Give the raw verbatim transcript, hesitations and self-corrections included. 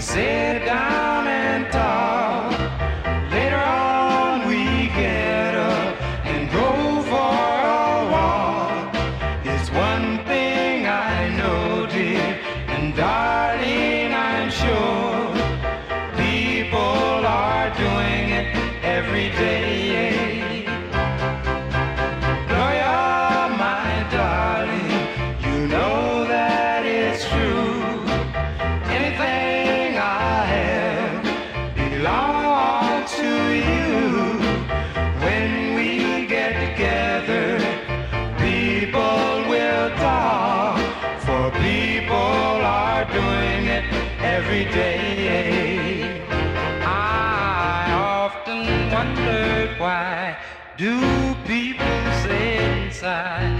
sit down and talk. Later on we get up and go for a walk. It's one thing I know, dear, and darling, I'm sure people are doing it every day. Gloria, my darling, you know that it's true. Anything I have belongs to you. When we get together, people will talk, for people are doing it every day. I often wondered, why do people say inside